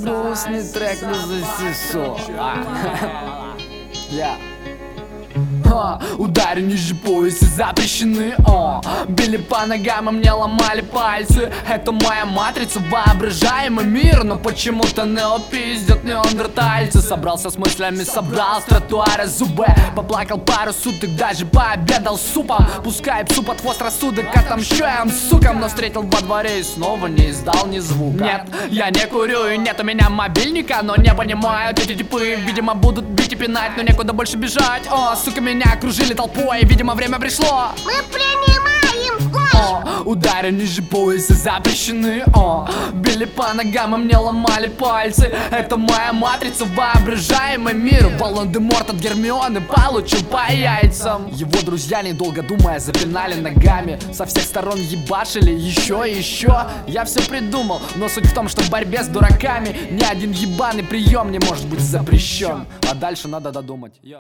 Гнусный трек на засису. Удары ниже пояса запрещены. Били по ногам, и мне ломали пальцы. Это моя матрица, воображаемый мир. Но почему-то Нео пиздят неандертальцы. Собрался с мыслями, собрал с тротуара зубы. Поплакал пару суток, даже пообедал супом. Пускай псу под хвост рассудок, отомщаем сукам. Но встретил во дворе и снова не издал ни звука. Нет, я не курю и нет у меня мобильника. Но не понимают эти типы, видимо будут бить и пинать. Но некуда больше бежать. Сука, меня окружили толпой, видимо время пришло. Мы принимаем бой. Удары ниже пояса запрещены. Били по ногам, и мне ломали пальцы. Это моя матрица, воображаемый мир. Волан-де-Морт от Гермионы получил по яйцам. Его друзья, недолго думая, запинали ногами. Со всех сторон ебашили еще и еще. Я все придумал, но суть в том, что в борьбе с дураками ни один ебаный прием не может быть запрещен. А дальше надо додумать.